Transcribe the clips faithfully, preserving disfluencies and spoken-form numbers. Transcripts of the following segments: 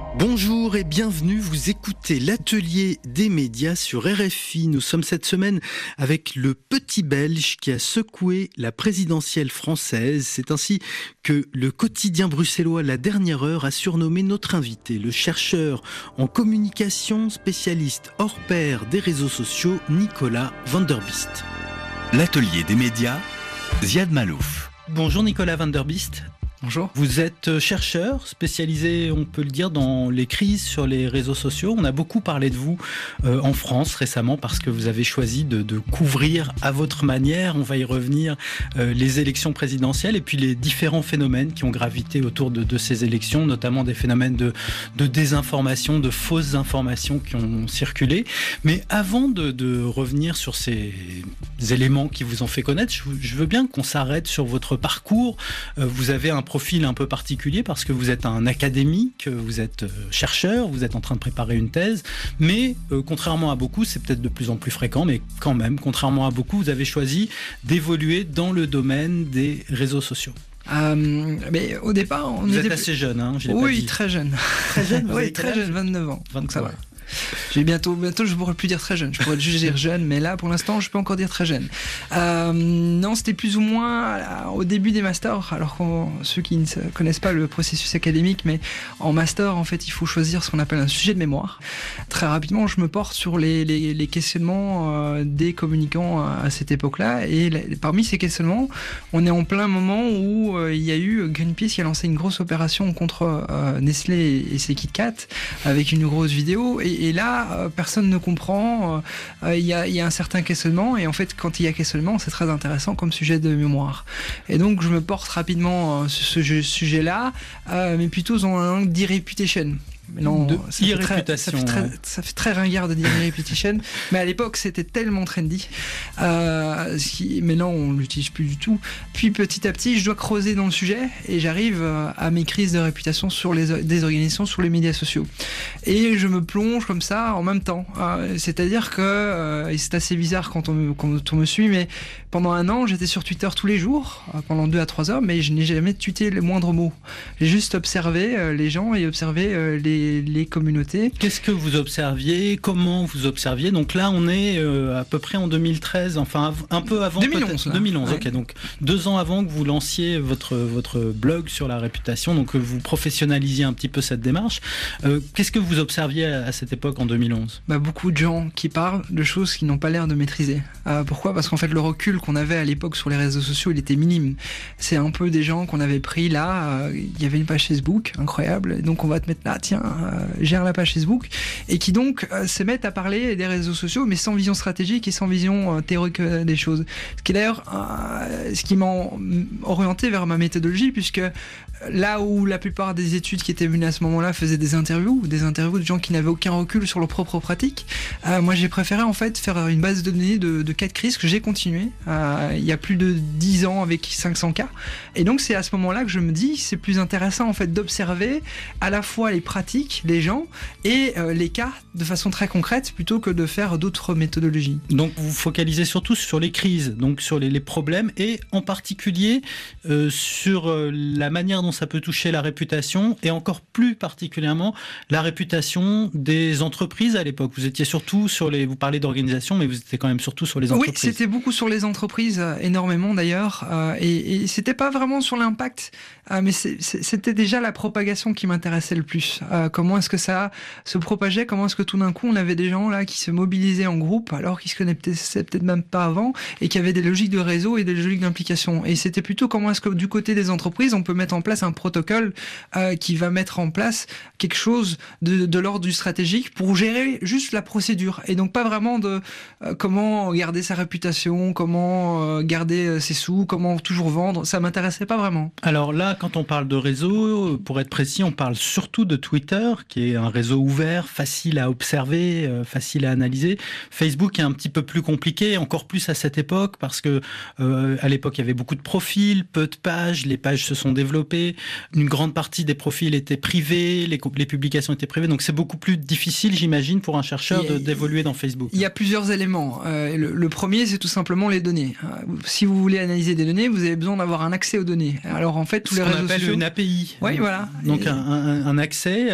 Bonjour et bienvenue, vous écoutez l'atelier des médias sur R F I. Nous sommes cette semaine avec le petit Belge qui a secoué la présidentielle française. C'est ainsi que le quotidien bruxellois La Dernière Heure a surnommé notre invité, le chercheur en communication, spécialiste hors pair des réseaux sociaux, Nicolas van der Bist. L'atelier des médias, Ziad Malouf. Bonjour Nicolas van der Bist. Bonjour. Vous êtes chercheur spécialisé, on peut le dire, dans les crises sur les réseaux sociaux. On a beaucoup parlé de vous euh, en France récemment parce que vous avez choisi de, de couvrir à votre manière, on va y revenir, euh, les élections présidentielles et puis les différents phénomènes qui ont gravité autour de, de ces élections, notamment des phénomènes de, de désinformation, de fausses informations qui ont circulé. Mais avant de, de revenir sur ces éléments qui vous ont fait connaître, je, je veux bien qu'on s'arrête sur votre parcours. Euh, vous avez un profil un peu particulier parce que vous êtes un académique, vous êtes chercheur, vous êtes en train de préparer une thèse, mais euh, contrairement à beaucoup, c'est peut-être de plus en plus fréquent, mais quand même, contrairement à beaucoup, vous avez choisi d'évoluer dans le domaine des réseaux sociaux. Euh, mais au départ, on vous était êtes assez jeune, hein, je l'ai oui, pas dit. très jeune. Très jeune, vous oui, avez très jeune, vingt-neuf ans. vingt-neuf, donc ça va. ouais. J'ai bientôt, bientôt, je pourrais plus dire très jeune. Je pourrais juste dire jeune, mais là, pour l'instant, je peux encore dire très jeune. Euh, non, c'était plus ou moins au début des masters. Alors, ceux qui ne connaissent pas le processus académique, mais en master, en fait, il faut choisir ce qu'on appelle un sujet de mémoire. Très rapidement, je me porte sur les, les, les questionnements euh, des communicants à cette époque-là. Et les, parmi ces questionnements, on est en plein moment où euh, il y a eu Greenpeace qui a lancé une grosse opération contre euh, Nestlé et ses Kit Kat avec une grosse vidéo. Et, Et là, euh, personne ne comprend. Il euh, y, y a un certain questionnement. Et en fait, quand il y a questionnement, c'est très intéressant comme sujet de mémoire. Et donc, je me porte rapidement euh, sur ce sujet-là, euh, mais plutôt dans un angle d'e-reputation. Mais non, de ça fait, très, e-réputation, ça, fait très, ouais. ça fait très ringard de dire e-reputation, mais à l'époque c'était tellement trendy. Euh, ce qui, maintenant on l'utilise plus du tout. Puis petit à petit, je dois creuser dans le sujet et j'arrive à mes crises de réputation sur les désorganisations, sur les médias sociaux. Et je me plonge comme ça en même temps. Euh, c'est-à-dire que euh, et c'est assez bizarre quand on, me, quand on me suit, mais pendant un an, j'étais sur Twitter tous les jours, pendant deux à trois heures, mais je n'ai jamais tweeté le moindre mot. J'ai juste observé euh, les gens et observé euh, les les communautés. Qu'est-ce que vous observiez? Comment vous observiez? Donc là, on est euh, à peu près en deux mille treize, enfin un peu avant. deux mille onze. deux mille onze, ouais. Ok. Donc deux ans avant que vous lanciez votre votre blog sur la réputation, donc que vous professionnalisiez un petit peu cette démarche. Euh, qu'est-ce que vous observiez à, à cette époque en deux mille onze? Bah, beaucoup de gens qui parlent de choses qu'ils n'ont pas l'air de maîtriser. Euh, pourquoi? Parce qu'en fait, le recul qu'on avait à l'époque sur les réseaux sociaux, il était minime. C'est un peu des gens qu'on avait pris là. Il euh, y avait une page Facebook incroyable, et donc on va te mettre là, tiens. Euh, gère la page Facebook et qui donc euh, se mettent à parler des réseaux sociaux mais sans vision stratégique et sans vision euh, théorique euh, des choses. Ce qui est d'ailleurs euh, ce qui m'a orienté vers ma méthodologie, puisque là où la plupart des études qui étaient menées à ce moment-là faisaient des interviews, des interviews de gens qui n'avaient aucun recul sur leurs propres pratiques, euh, moi j'ai préféré en fait faire une base de données de, de cas de crise que j'ai continué euh, il y a plus de dix ans avec cinq cents cas. Et donc c'est à ce moment-là que je me dis c'est plus intéressant en fait d'observer à la fois les pratiques, les gens et euh, les cas de façon très concrète plutôt que de faire d'autres méthodologies. Donc vous focalisez surtout sur les crises, donc sur les, les problèmes et en particulier euh, sur euh, la manière dont ça peut toucher la réputation et encore plus particulièrement la réputation des entreprises à l'époque. Vous étiez surtout sur les, vous parlez d'organisation, mais vous étiez quand même surtout sur les entreprises. Oui, c'était beaucoup sur les entreprises, euh, énormément d'ailleurs, euh, et, et c'était pas vraiment sur l'impact, euh, mais c'est, c'est, c'était déjà la propagation qui m'intéressait le plus. Euh, comment est-ce que ça se propageait? Comment est-ce que tout d'un coup on avait des gens là qui se mobilisaient en groupe alors qu'ils se connaissaient peut-être même pas avant et qui avaient des logiques de réseau et des logiques d'implication? Et c'était plutôt comment est-ce que du côté des entreprises on peut mettre en place un protocole euh, qui va mettre en place quelque chose de, de l'ordre du stratégique pour gérer juste la procédure et donc pas vraiment de euh, comment garder sa réputation, comment euh, garder ses sous, comment toujours vendre. Ça m'intéressait pas vraiment. Alors là, quand on parle de réseau, pour être précis, on parle surtout de Twitter, qui est un réseau ouvert, facile à observer, euh, facile à analyser. Facebook est un petit peu plus compliqué, encore plus à cette époque, parce que euh, à l'époque, il y avait beaucoup de profils, peu de pages, les pages se sont développées, une grande partie des profils étaient privés, les, les publications étaient privées, donc c'est beaucoup plus difficile, j'imagine, pour un chercheur de, d'évoluer dans Facebook. Il y a plusieurs éléments. Euh, le, le premier, c'est tout simplement les données. Si vous voulez analyser des données, vous avez besoin d'avoir un accès aux données. Alors en fait, tous Ce les qu'on réseaux appelle sociaux... une A P I. Oui, voilà. Donc Et... un, un, un accès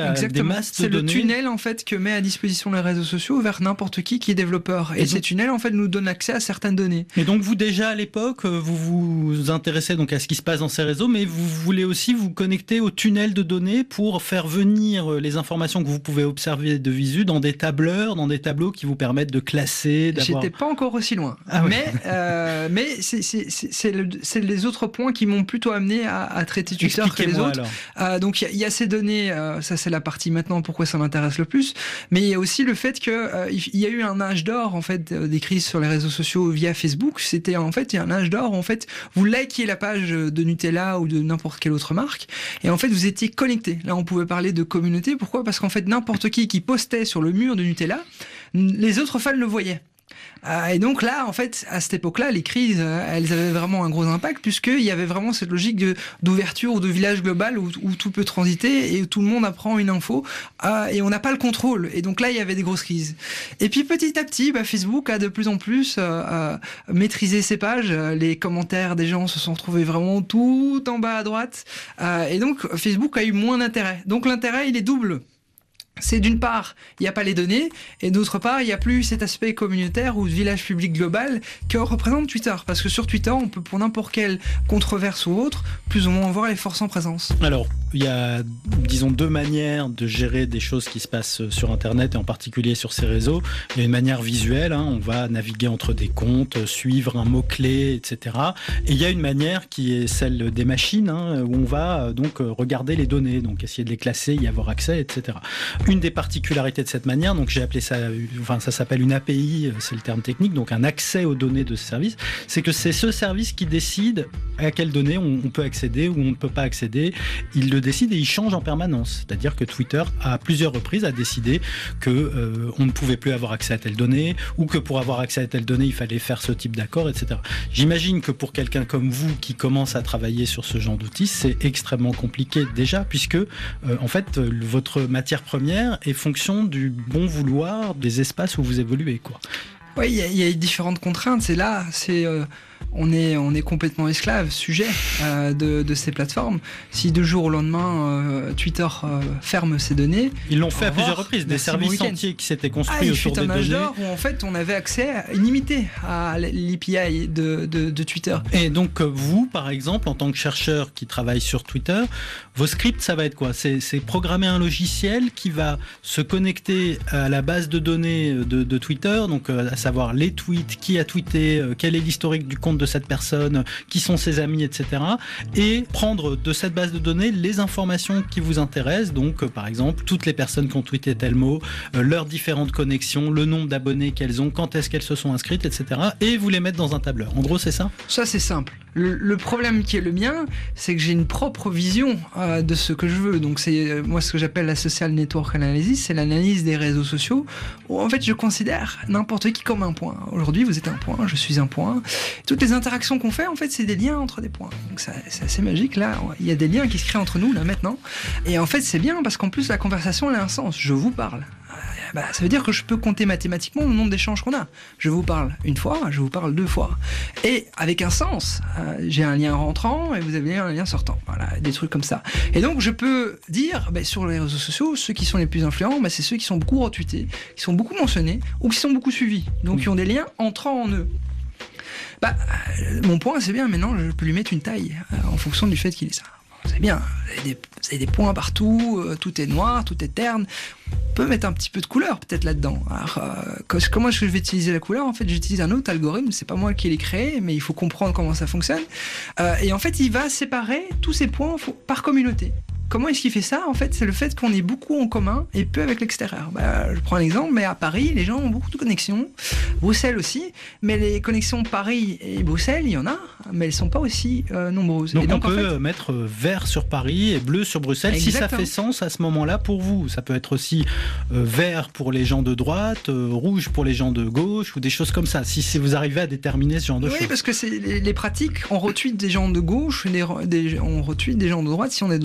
à Exactement. des masses de c'est données. C'est le tunnel en fait que met à disposition les réseaux sociaux vers n'importe qui qui est développeur. Et, et donc, ces tunnels en fait nous donnent accès à certaines données. Et donc vous déjà à l'époque, vous vous intéressez donc à ce qui se passe dans ces réseaux, mais vous voulez aussi vous connecter au tunnel de données pour faire venir les informations que vous pouvez observer de visu dans des tableurs, dans des tableaux qui vous permettent de classer. D'avoir... J'étais pas encore aussi loin, ah oui. mais euh, mais c'est c'est c'est, le, c'est les autres points qui m'ont plutôt amené à, à traiter Twitter que les autres. Euh, donc il y, y a ces données, euh, ça c'est la partie maintenant pourquoi ça m'intéresse le plus, mais il y a aussi le fait que euh, il y a eu un âge d'or en fait des crises sur les réseaux sociaux via Facebook. C'était en fait il y a un âge d'or en fait vous likiez la page de Nutella ou de n'importe quelle autre marque et en fait vous étiez connecté. Là on pouvait parler de communauté. Pourquoi ? Parce qu'en fait n'importe qui qui postait sur le mur de Nutella, les autres fans le voyaient. Euh, et donc là, en fait, à cette époque-là, les crises, euh, elles avaient vraiment un gros impact puisqu'il y avait vraiment cette logique de, d'ouverture ou de village global où, où tout peut transiter et où tout le monde apprend une info euh, et on n'a pas le contrôle. Et donc là, il y avait des grosses crises. Et puis petit à petit, bah, Facebook a de plus en plus euh, euh, maîtrisé ses pages. Les commentaires des gens se sont retrouvés vraiment tout en bas à droite. Euh, et donc Facebook a eu moins d'intérêt. Donc l'intérêt, il est double. C'est d'une part, il n'y a pas les données, et d'autre part, il n'y a plus cet aspect communautaire ou de village public global que représente Twitter. Parce que sur Twitter, on peut, pour n'importe quelle controverse ou autre, plus ou moins voir les forces en présence. Alors, il y a, disons, deux manières de gérer des choses qui se passent sur Internet, et en particulier sur ces réseaux. Il y a une manière visuelle, hein, on va naviguer entre des comptes, suivre un mot-clé, et cetera. Et il y a une manière qui est celle des machines, hein, où on va donc regarder les données, donc essayer de les classer, y avoir accès, et cetera. Une des particularités de cette manière, donc j'ai appelé ça, enfin ça s'appelle une A P I, c'est le terme technique, donc un accès aux données de ce service, c'est que c'est ce service qui décide à quelles données on, on peut accéder ou on ne peut pas accéder. Il le décide et il change en permanence. C'est-à-dire que Twitter, à plusieurs reprises, a décidé que euh, on ne pouvait plus avoir accès à telle donnée ou que pour avoir accès à telle donnée, il fallait faire ce type d'accord, et cetera. J'imagine que pour quelqu'un comme vous qui commence à travailler sur ce genre d'outils, c'est extrêmement compliqué déjà, puisque euh, en fait, votre matière première est fonction du bon vouloir des espaces où vous évoluez, quoi. Oui, il y, y a différentes contraintes. C'est là, c'est euh, on est on est complètement esclave, sujet euh, de, de ces plateformes. Si de jour au lendemain euh, Twitter euh, ferme ses données, ils l'ont fait à plusieurs reprises. Des services entiers qui s'étaient construits ah, autour des données. Il fut un âge d'or où en fait on avait accès illimité à l'A P I de, de, de Twitter. Et donc vous, par exemple, en tant que chercheur qui travaille sur Twitter, vos scripts, ça va être quoi ? C'est, c'est programmer un logiciel qui va se connecter à la base de données de, de Twitter, donc à savoir les tweets, qui a tweeté, quel est l'historique du compte de cette personne, qui sont ses amis, et cetera. Et prendre de cette base de données les informations qui vous intéressent, donc par exemple toutes les personnes qui ont tweeté tel mot, leurs différentes connexions, le nombre d'abonnés qu'elles ont, quand est-ce qu'elles se sont inscrites, et cetera. Et vous les mettre dans un tableur. En gros, c'est ça ? Ça, c'est simple. Le, le problème qui est le mien, c'est que j'ai une propre vision euh, de ce que je veux. Donc c'est euh, moi ce que j'appelle la social network analysis, c'est l'analyse des réseaux sociaux où en fait je considère n'importe qui comme un point. Aujourd'hui vous êtes un point, je suis un point. Toutes les interactions qu'on fait en fait c'est des liens entre des points. Donc ça, c'est assez magique là. Il y a des liens qui se créent entre nous là maintenant. Et en fait c'est bien parce qu'en plus la conversation elle a un sens. Je vous parle. Bah, ça veut dire que je peux compter mathématiquement le nombre d'échanges qu'on a. Je vous parle une fois, je vous parle deux fois. Et avec un sens. Euh, j'ai un lien rentrant et vous avez un lien sortant. Voilà, des trucs comme ça. Et donc je peux dire, bah, sur les réseaux sociaux, ceux qui sont les plus influents, bah, c'est ceux qui sont beaucoup retweetés, qui sont beaucoup mentionnés ou qui sont beaucoup suivis. Donc qui ont des liens entrant en eux. Bah, euh, mon point, c'est bien, maintenant je peux lui mettre une taille euh, en fonction du fait qu'il est ça. C'est bien, vous avez, des, vous avez des points partout, euh, tout est noir, tout est terne. On peut mettre un petit peu de couleur peut-être là-dedans. Alors, euh, comment est-ce que je vais utiliser la couleur ? En fait, j'utilise un autre algorithme, c'est pas moi qui l'ai créé, mais il faut comprendre comment ça fonctionne. Euh, et en fait, il va séparer tous ces points par communauté. Comment est-ce qu'il fait ça ? En fait, c'est le fait qu'on ait beaucoup en commun et peu avec l'extérieur. Bah, je prends un exemple, mais à Paris, les gens ont beaucoup de connexions. Bruxelles aussi, mais les connexions Paris et Bruxelles, il y en a, mais elles ne sont pas aussi euh, nombreuses. Donc, et donc on en peut fait, mettre vert sur Paris et bleu sur Bruxelles, exactement. Si ça fait sens à ce moment-là pour vous. Ça peut être aussi euh, vert pour les gens de droite, euh, rouge pour les gens de gauche, ou des choses comme ça, si, si vous arrivez à déterminer ce genre de oui, choses. Oui, parce que c'est les, les pratiques, on retweet des gens de gauche, des, des, on retweet des gens de droite si on est de droite ou si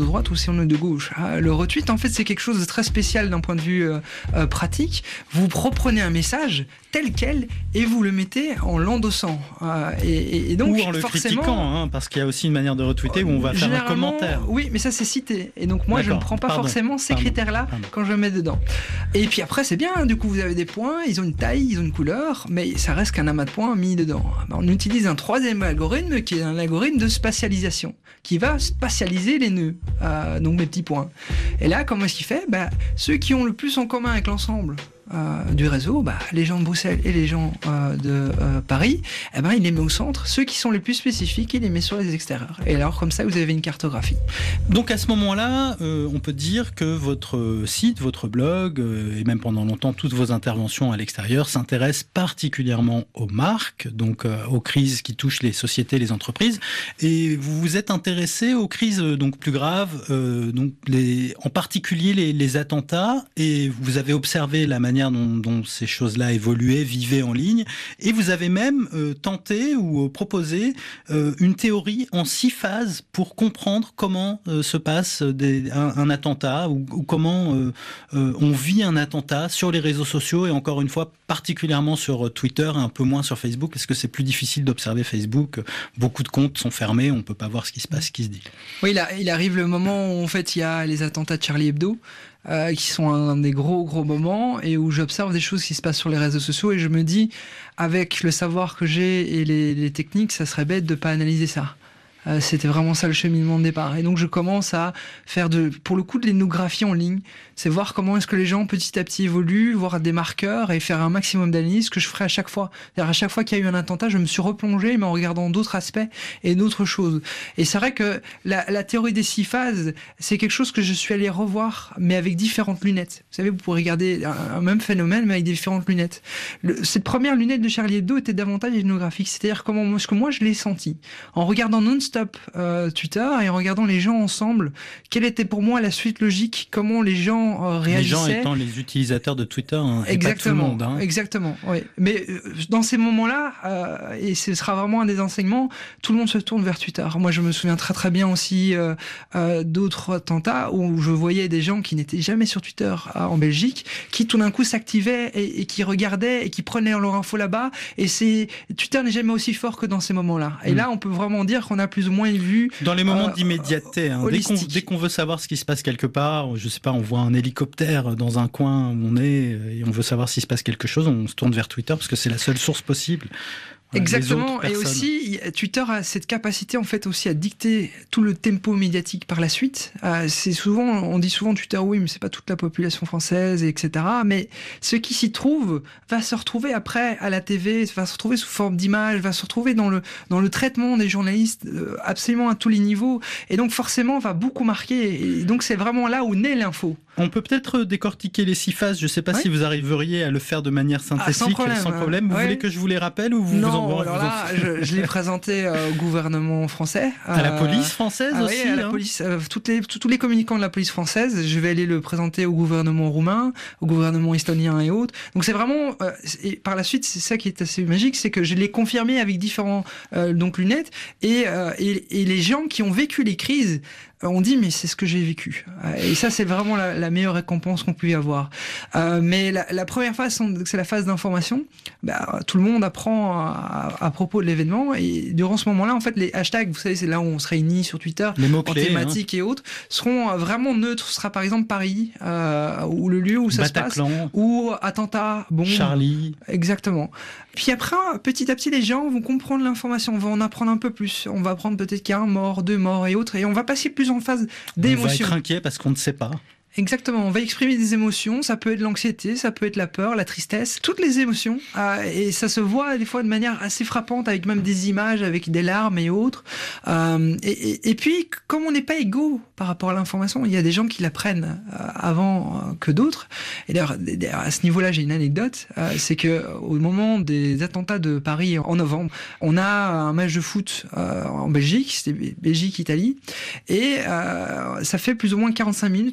nationaux de gauche. Le retweet, en fait, c'est quelque chose de très spécial d'un point de vue euh, euh, pratique. Vous reprenez un message tel quel et vous le mettez en l'endossant. Euh, et, et donc, ou en le forcément, critiquant, hein, parce qu'il y a aussi une manière de retweeter où on va faire un commentaire. Oui, mais ça c'est cité. Et donc moi, D'accord. je ne prends pas Pardon. forcément ces Pardon. critères-là Pardon. quand je mets dedans. Et puis après, c'est bien. Du coup, vous avez des points, ils ont une taille, ils ont une couleur, mais ça reste qu'un amas de points mis dedans. On utilise un troisième algorithme qui est un algorithme de spatialisation, qui va spatialiser les nœuds, euh, donc mes petits points. Et là, comment est-ce qu'il fait ? Bah, ceux qui ont le plus en commun avec l'ensemble Euh, du réseau, bah, les gens de Bruxelles et les gens euh, de euh, Paris, eh ben, il les met au centre. Ceux qui sont les plus spécifiques, il les met sur les extérieurs. Et alors, comme ça, vous avez une cartographie. Donc, à ce moment-là, euh, on peut dire que votre site, votre blog, euh, et même pendant longtemps, toutes vos interventions à l'extérieur s'intéressent particulièrement aux marques, donc euh, aux crises qui touchent les sociétés, les entreprises. Et vous vous êtes intéressé aux crises euh, donc plus graves, euh, donc les, en particulier les, les attentats, et vous avez observé la manière Dont, dont ces choses-là évoluaient, vivaient en ligne, et vous avez même euh, tenté ou euh, proposé euh, une théorie en six phases pour comprendre comment euh, se passe des, un, un attentat ou, ou comment euh, euh, on vit un attentat sur les réseaux sociaux, et encore une fois particulièrement sur Twitter, un peu moins sur Facebook, parce que c'est plus difficile d'observer Facebook. Beaucoup de comptes sont fermés, on ne peut pas voir ce qui se passe, ce qui se dit. Oui, là, il arrive le moment où en fait il y a les attentats de Charlie Hebdo, Euh, qui sont un, un des gros gros moments, et où j'observe des choses qui se passent sur les réseaux sociaux, et je me dis, avec le savoir que j'ai et les, les techniques, ça serait bête de pas analyser ça. Euh, c'était vraiment ça le cheminement de départ. Et donc je commence à faire de, pour le coup, de l'énographie en ligne. C'est voir comment est-ce que les gens petit à petit évoluent, voir des marqueurs et faire un maximum d'analyse que je ferai à chaque fois. C'est-à-dire à chaque fois qu'il y a eu un attentat, je me suis replongé, mais en regardant d'autres aspects et d'autres choses. Et c'est vrai que la, la théorie des six phases, c'est quelque chose que je suis allé revoir, mais avec différentes lunettes. Vous savez, vous pouvez regarder un, un même phénomène, mais avec différentes lunettes. Le, cette première lunette de Charlie Hebdo était davantage ethnographique, c'est-à-dire comment est-ce que moi je l'ai senti. En regardant non stop euh, Twitter et en regardant les gens ensemble, quelle était pour moi la suite logique, comment les gens euh, réagissaient. Les gens étant les utilisateurs de Twitter, hein, et exactement, pas tout le monde. Hein. Exactement, oui. Mais euh, dans ces moments-là, euh, et ce sera vraiment un des enseignements, tout le monde se tourne vers Twitter. Moi, je me souviens très très bien aussi euh, euh, d'autres attentats où je voyais des gens qui n'étaient jamais sur Twitter euh, en Belgique, qui tout d'un coup s'activaient et, et qui regardaient et qui prenaient leur info là-bas. Et c'est Twitter n'est jamais aussi fort que dans ces moments-là. Et mmh. là, on peut vraiment dire qu'on a plus ou moins une vue dans les moments euh, d'immédiateté. Hein, dès, qu'on, dès qu'on veut savoir ce qui se passe quelque part, je sais pas, on voit un hélicoptère dans un coin où on est et on veut savoir s'il se passe quelque chose, on se tourne vers Twitter parce que c'est la seule source possible. Exactement, et aussi Twitter a cette capacité en fait aussi à dicter tout le tempo médiatique par la suite. Euh, c'est souvent, on dit souvent Twitter, oui, mais c'est pas toute la population française, et cetera. Mais ce qui s'y trouve va se retrouver après à la T V, va se retrouver sous forme d'image, va se retrouver dans le dans le traitement des journalistes euh, absolument à tous les niveaux, et donc forcément va beaucoup marquer. Et donc c'est vraiment là où naît l'info. On peut peut-être décortiquer les six phases. Je ne sais pas ouais. si vous arriveriez à le faire de manière synthétique, ah, sans problème. Sans problème. Vous ouais. voulez que je vous les rappelle ou vous non, vous en alors vous là, en... je, je l'ai présenté euh, au gouvernement français. À euh, la police française ah, aussi. Oui, à la hein. police. Euh, toutes les, tous les communicants de la police française. Je vais aller le présenter au gouvernement roumain, au gouvernement estonien et autres. Donc c'est vraiment. Euh, et par la suite, c'est ça qui est assez magique, c'est que je l'ai confirmé avec différents euh, donc lunettes et, euh, et et les gens qui ont vécu les crises. On dit mais c'est ce que j'ai vécu, et ça c'est vraiment la, la meilleure récompense qu'on peut avoir. Euh, mais la, la première phase c'est la phase d'information. Bah, tout le monde apprend à, à propos de l'événement, et durant ce moment-là en fait les hashtags, vous savez c'est là où on se réunit sur Twitter, les mots-clés, en thématiques hein. et autres seront vraiment neutres. Ce sera par exemple Paris euh, ou le lieu où ça Bataclan, se passe, ou attentat, bombe, Charlie. Exactement. Puis après petit à petit les gens vont comprendre l'information, on va en apprendre un peu plus, on va apprendre peut-être qu'il y a un mort, deux morts et autres, et on va passer plus en phase d'émotion. On va être inquiet parce qu'on ne sait pas. Exactement, on va exprimer des émotions, ça peut être l'anxiété, ça peut être la peur, la tristesse, toutes les émotions, euh, et ça se voit des fois de manière assez frappante avec même des images, avec des larmes et autres. Euh, et, et, et puis, comme on n'est pas égaux par rapport à l'information, il y a des gens qui la prennent euh, avant euh, que d'autres. Et d'ailleurs, à ce niveau-là, j'ai une anecdote, euh, c'est que au moment des attentats de Paris en novembre, on a un match de foot euh, en Belgique, c'était Belgique-Italie, et euh, ça fait plus ou moins quarante-cinq minutes qu'on a appris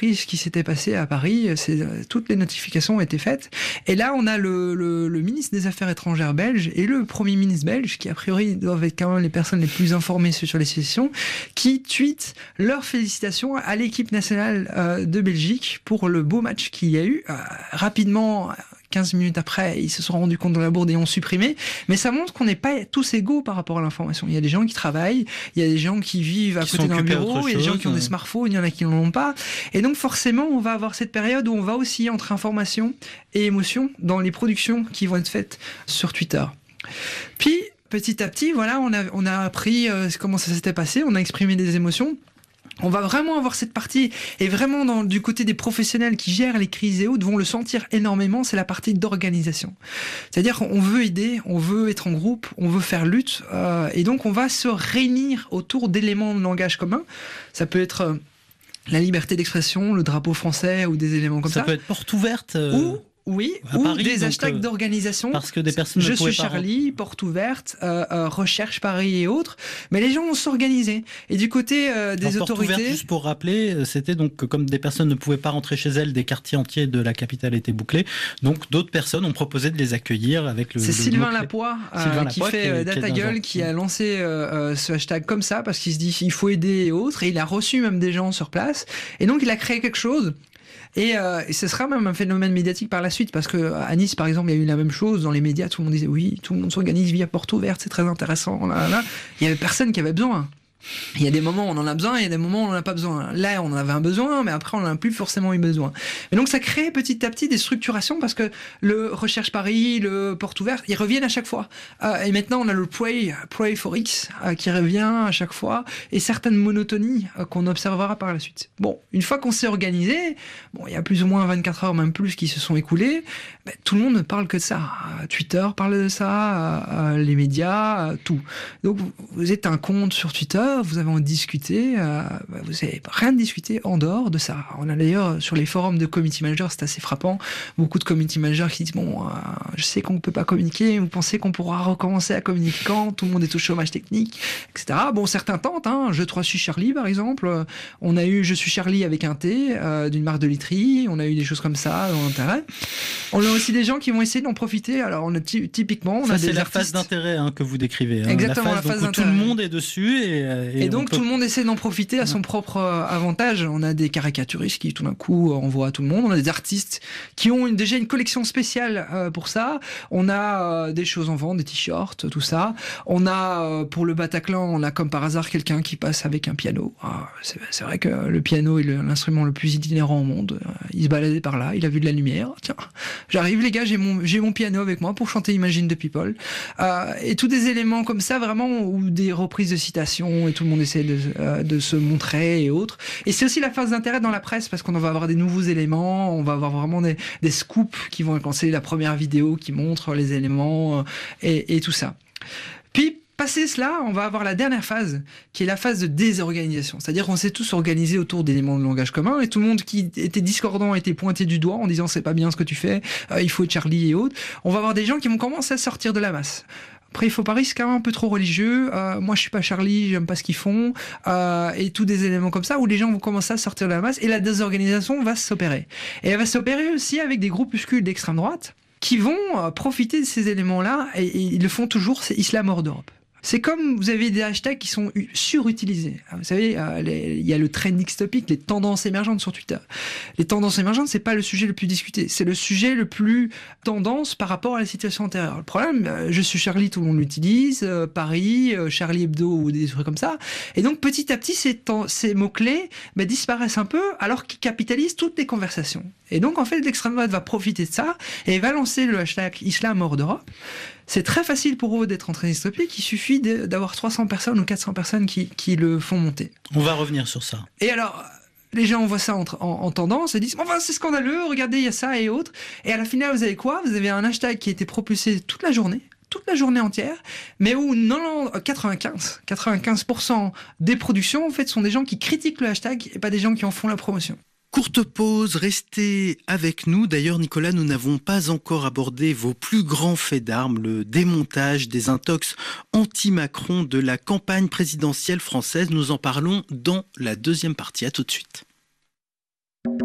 compris ce qui s'était passé à Paris. C'est, toutes les notifications ont été faites. Et là, on a le, le, le ministre des Affaires étrangères belge et le Premier ministre belge, qui a priori doivent être quand même les personnes les plus informées sur les sessions, qui tweetent leurs félicitations à l'équipe nationale euh, de Belgique pour le beau match qu'il y a eu. Euh, rapidement, quinze minutes après, ils se sont rendus compte de la bourde et ont supprimé. Mais ça montre qu'on n'est pas tous égaux par rapport à l'information. Il y a des gens qui travaillent, il y a des gens qui vivent à qui côté d'un bureau, il y a des gens chose, qui ont des smartphones, il y en a qui n'en ont pas. Et donc forcément, on va avoir cette période où on va osciller entre information et émotion dans les productions qui vont être faites sur Twitter. Puis, petit à petit, voilà, on a, on a appris euh, comment ça s'était passé, on a exprimé des émotions. On va vraiment avoir cette partie, et vraiment dans, du côté des professionnels qui gèrent les crises et autres vont le sentir énormément, c'est la partie d'organisation. C'est-à-dire qu'on veut aider, on veut être en groupe, on veut faire lutte, euh, et donc on va se réunir autour d'éléments de langage commun. Ça peut être euh, la liberté d'expression, le drapeau français ou des éléments comme ça. Ça peut être porte ouverte. Euh... Ou Oui, à ou Paris, des donc, hashtags euh, d'organisation. Parce que des personnes Je ne pouvaient suis pas Charlie, porte ouverte, euh, euh, recherche Paris et autres. Mais les gens vont s'organiser. Et du côté euh, des Alors, autorités. Porte ouverte, juste pour rappeler, c'était donc que comme des personnes ne pouvaient pas rentrer chez elles, des quartiers entiers de la capitale étaient bouclés. Donc d'autres personnes ont proposé de les accueillir avec le. C'est le Sylvain mot-clé. Lapoix, euh, Sylvain qui Lapoix, fait qui est- euh, qui est Data dans Gueule, un- qui a lancé euh, euh, ce hashtag comme ça parce qu'il se dit il faut aider et autres. Et il a reçu même des gens sur place. Et donc il a créé quelque chose. Et, euh, et ce sera même un phénomène médiatique par la suite, parce que à Nice, par exemple, il y a eu la même chose dans les médias. Tout le monde disait oui, tout le monde s'organise via porte ouverte, c'est très intéressant. Là, là. Il y avait personne qui avait besoin. Il y a des moments où on en a besoin, il y a des moments où on n'en a pas besoin. Là, on en avait un besoin, mais après, on n'en a plus forcément eu besoin. Et donc, ça crée petit à petit des structurations, parce que le Recherche Paris, le Porte Ouverte, ils reviennent à chaque fois. Euh, et maintenant, on a le Pray, Pray for X, euh, qui revient à chaque fois, et certaines monotonies euh, qu'on observera par la suite. Bon, une fois qu'on s'est organisé, bon, il y a plus ou moins vingt-quatre heures, même plus, qui se sont écoulées, ben, tout le monde ne parle que de ça. Euh, Twitter parle de ça, euh, euh, les médias, euh, tout. Donc, vous, vous êtes un compte sur Twitter, vous avez en discuté, euh, vous n'avez rien discuté en dehors de ça. On a d'ailleurs sur les forums de community managers, c'est assez frappant, beaucoup de community managers qui disent bon, euh, je sais qu'on ne peut pas communiquer, vous pensez qu'on pourra recommencer à communiquer quand tout le monde est au chômage technique, et cetera. Bon, certains tentent, hein, je trois suis Charlie par exemple, on a eu je suis Charlie avec un T euh, d'une marque de literie, on a eu des choses comme ça dans l'intérêt. On a aussi des gens qui vont essayer d'en profiter. Alors on a ty- typiquement, on Ça, a c'est des la artistes. phase d'intérêt hein, que vous décrivez. Hein. Exactement, la la phase, phase donc, où tout le d'intérêt. monde est dessus et, Et, et donc on peut- tout le monde essaie d'en profiter à son propre euh, avantage. On a des caricaturistes qui tout d'un coup euh, envoient à tout le monde. On a des artistes qui ont une- déjà une collection spéciale euh, pour ça. On a euh, des choses en vente, des t-shirts, tout ça. On a euh, pour le Bataclan, on a comme par hasard quelqu'un qui passe avec un piano. Ah, c'est, c'est vrai que le piano est le- l'instrument le plus itinérant au monde. Euh, il se baladait par là, il a vu de la lumière. Tiens, j'arrive les gars, j'ai mon j'ai mon piano avec moi pour chanter Imagine the People. Euh, et tous des éléments comme ça vraiment ou des reprises de citations et tout le monde essaie de, euh, de se montrer et autres. Et c'est aussi la phase d'intérêt dans la presse parce qu'on va avoir des nouveaux éléments, on va avoir vraiment des, des scoops qui vont lancer la première vidéo qui montre les éléments euh, et, et tout ça. Puis passé cela, on va avoir la dernière phase, qui est la phase de désorganisation. C'est-à-dire qu'on s'est tous organisés autour d'éléments de langage commun, et tout le monde qui était discordant a été pointé du doigt en disant c'est pas bien ce que tu fais, euh, il faut être Charlie et autres. On va avoir des gens qui vont commencer à sortir de la masse. Après, il faut Paris, c'est quand même un peu trop religieux. Euh, moi, je suis pas Charlie, j'aime pas ce qu'ils font. Euh, et tous des éléments comme ça où les gens vont commencer à sortir de la masse et la désorganisation va s'opérer. Et elle va s'opérer aussi avec des groupuscules d'extrême droite qui vont euh, profiter de ces éléments-là et, et ils le font toujours, c'est Islam hors d'Europe. C'est comme vous avez des hashtags qui sont surutilisés. Vous savez, euh, les, il y a le trending topic, les tendances émergentes sur Twitter. Les tendances émergentes, c'est pas le sujet le plus discuté. C'est le sujet le plus tendance par rapport à la situation antérieure. Le problème, euh, je suis Charlie, tout le monde l'utilise, euh, Paris, euh, Charlie Hebdo ou des trucs comme ça. Et donc, petit à petit, ces, temps, ces mots-clés bah, disparaissent un peu alors qu'ils capitalisent toutes les conversations. Et donc, en fait, l'extrême droite va profiter de ça et va lancer le hashtag Islam hors d'Europe. C'est très facile pour eux d'être en trending topic, il suffit de, d'avoir trois cents personnes ou quatre cents personnes qui, qui le font monter. On va revenir sur ça. Et alors, les gens voient ça en, en, en tendance et disent enfin, c'est scandaleux, regardez, il y a ça et autres. Et à la finale, vous avez quoi ? Vous avez un hashtag qui a été propulsé toute la journée, toute la journée entière, mais où quatre-vingt-quinze, quatre-vingt-quinze pour cent des productions en fait, sont des gens qui critiquent le hashtag et pas des gens qui en font la promotion. Courte pause, restez avec nous. D'ailleurs, Nicolas, nous n'avons pas encore abordé vos plus grands faits d'armes, le démontage des intox anti-Macron de la campagne présidentielle française. Nous en parlons dans la deuxième partie. À tout de suite.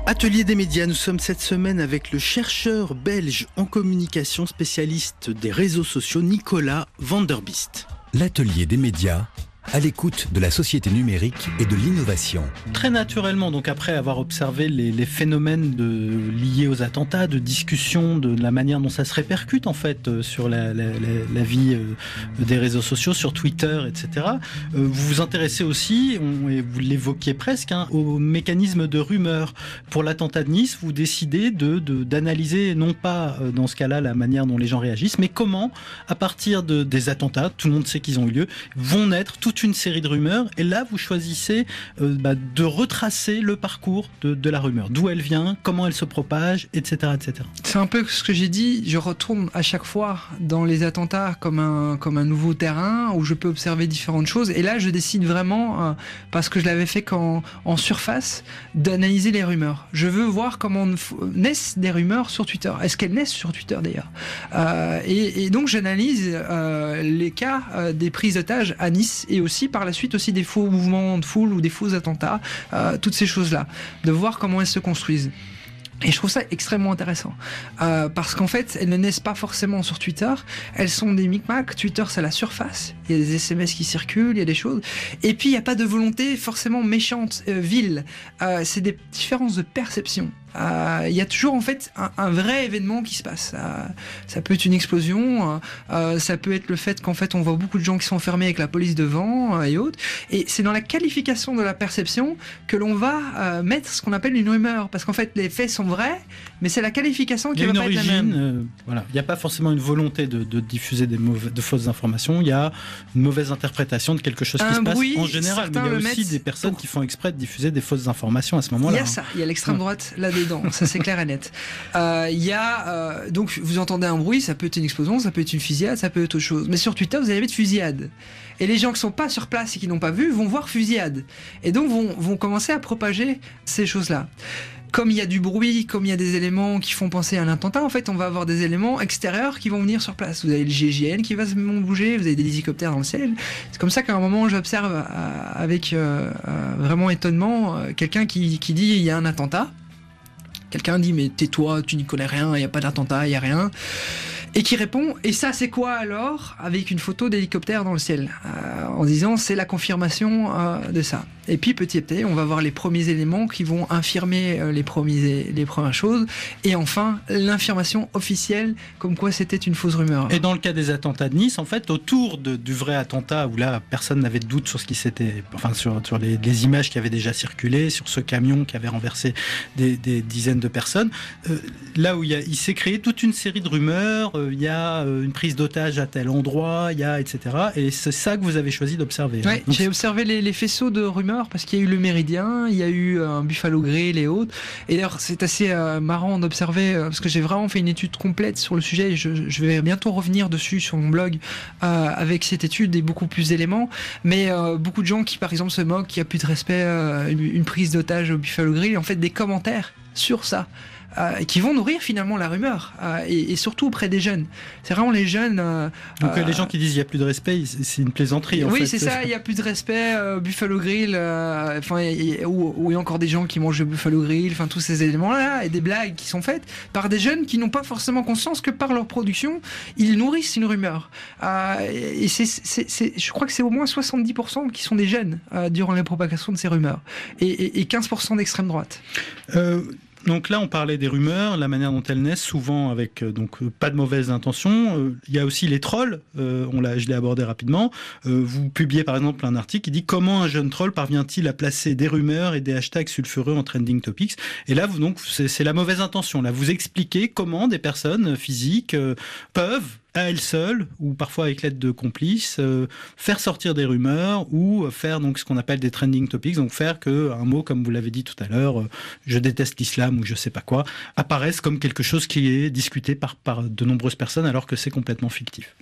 Atelier des médias, nous sommes cette semaine avec le chercheur belge en communication spécialiste des réseaux sociaux Nicolas van der Biest. L'atelier des médias, à l'écoute de la société numérique et de l'innovation. Très naturellement, donc après avoir observé les, les phénomènes de, liés aux attentats, de discussion, de la manière dont ça se répercute en fait euh, sur la, la, la, la vie euh, des réseaux sociaux, sur Twitter, et cetera. Euh, vous vous intéressez aussi, on, et vous l'évoquiez presque, hein, au mécanisme de rumeur. Pour l'attentat de Nice, vous décidez de, de, d'analyser non pas euh, dans ce cas-là la manière dont les gens réagissent, mais comment, à partir de, des attentats, tout le monde sait qu'ils ont eu lieu, vont naître tout une série de rumeurs, et là vous choisissez euh, bah, de retracer le parcours de, de la rumeur, d'où elle vient, comment elle se propage, et cetera, et cetera. C'est un peu ce que j'ai dit, je retourne à chaque fois dans les attentats comme un, comme un nouveau terrain où je peux observer différentes choses, et là je décide vraiment, euh, parce que je l'avais fait qu'en, en surface, d'analyser les rumeurs. Je veux voir comment naissent des rumeurs sur Twitter. Est-ce qu'elles naissent sur Twitter d'ailleurs euh, et, et donc j'analyse euh, les cas euh, des prises d'otages à Nice, et aussi par la suite aussi des faux mouvements de foule ou des faux attentats, euh, toutes ces choses-là, de voir comment elles se construisent. Et je trouve ça extrêmement intéressant, euh, parce qu'en fait, elles ne naissent pas forcément sur Twitter, elles sont des micmacs. Twitter, c'est la surface, il y a des S M S qui circulent, il y a des choses, et puis il n'y a pas de volonté forcément méchante, euh, vile, euh, c'est des différences de perception. Il euh, y a toujours en fait un, un vrai événement qui se passe. Euh, ça peut être une explosion, euh, ça peut être le fait qu'en fait on voit beaucoup de gens qui sont enfermés avec la police devant euh, et autres. Et c'est dans la qualification de la perception que l'on va euh, mettre ce qu'on appelle une rumeur, parce qu'en fait les faits sont vrais, mais c'est la qualification qui va pas être la même. Euh, voilà, il n'y a pas forcément une volonté de, de diffuser des mauvais, de fausses informations. Il y a une mauvaise interprétation de quelque chose qui un se passe bruit, en général. Mais il y a aussi mettent... des personnes qui font exprès de diffuser des fausses informations à ce moment-là. Il y a ça, il y a l'extrême droite là. Dedans, ça c'est clair et net. Il euh, y a euh, donc vous entendez un bruit, ça peut être une explosion, ça peut être une fusillade, ça peut être autre chose. Mais sur Twitter, vous allez mettre fusillade. Et les gens qui sont pas sur place et qui n'ont pas vu vont voir fusillade. Et donc vont vont commencer à propager ces choses-là. Comme il y a du bruit, comme il y a des éléments qui font penser à un attentat, en fait, on va avoir des éléments extérieurs qui vont venir sur place. Vous avez le G I G N qui va se bouger, vous avez des hélicoptères dans le ciel. C'est comme ça qu'à un moment, j'observe euh, avec euh, euh, vraiment étonnement euh, quelqu'un qui, qui dit il y a un attentat. Quelqu'un dit mais tais-toi, tu n'y connais rien, il n'y a pas d'attentat, il n'y a rien. Et qui répond, et ça c'est quoi alors? Avec une photo d'hélicoptère dans le ciel, euh, en disant c'est la confirmation euh, de ça. Et puis petit à petit, on va voir les premiers éléments qui vont infirmer euh, les, premiers, les premières choses. Et enfin, l'information officielle, comme quoi c'était une fausse rumeur. Et dans le cas des attentats de Nice, en fait, autour de, du vrai attentat, où là, personne n'avait de doute sur ce qui s'était, enfin sur, sur les, les images qui avaient déjà circulé, sur ce camion qui avait renversé des, des dizaines de personnes, euh, là où il, y a, il s'est créé toute une série de rumeurs, euh, il y a euh, une prise d'otage à tel endroit, il y a et cetera. Et c'est ça que vous avez choisi d'observer. Ouais, Donc, j'ai observé les, les faisceaux de rumeurs, parce qu'il y a eu le Méridien, il y a eu un Buffalo Grill et autres. Et d'ailleurs, c'est assez euh, marrant d'observer, euh, parce que j'ai vraiment fait une étude complète sur le sujet, et je, je vais bientôt revenir dessus sur mon blog euh, avec cette étude et beaucoup plus d'éléments. Mais euh, beaucoup de gens qui, par exemple, se moquent, qu'il n'y a plus de respect, euh, une, une prise d'otage au Buffalo Grill, en fait, des commentaires sur ça. Euh, qui vont nourrir finalement la rumeur euh, et, et surtout auprès des jeunes. C'est vraiment les jeunes. Euh, Donc euh, les gens euh, qui disent il n'y a plus de respect, c'est une plaisanterie. En oui, fait. c'est ça. Il n'y a plus de respect. Euh, Buffalo Grill, enfin, euh, où il y a encore des gens qui mangent le Buffalo Grill, enfin tous ces éléments-là et des blagues qui sont faites par des jeunes qui n'ont pas forcément conscience que par leur production, ils nourrissent une rumeur. Euh, et c'est, c'est, c'est, je crois que c'est au moins soixante-dix pour cent qui sont des jeunes euh, durant la propagation de ces rumeurs et, et, et quinze pour cent d'extrême droite. Euh... Donc là, on parlait des rumeurs, la manière dont elles naissent, souvent avec euh, donc euh, pas de mauvaises intentions. Euh, il y a aussi les trolls, euh, on l'a, je l'ai abordé rapidement. Euh, vous publiez par exemple un article qui dit « Comment un jeune troll parvient-il à placer des rumeurs et des hashtags sulfureux en trending topics ?» Et là, vous, donc, c'est, c'est la mauvaise intention. Là, vous expliquez comment des personnes physiques euh, peuvent à elles seules, ou parfois avec l'aide de complices, euh, faire sortir des rumeurs ou faire donc ce qu'on appelle des trending topics, donc faire que un mot, comme vous l'avez dit tout à l'heure, euh, je déteste l'islam ou je sais pas quoi, apparaisse comme quelque chose qui est discuté par, par de nombreuses personnes alors que c'est complètement fictif. Oui,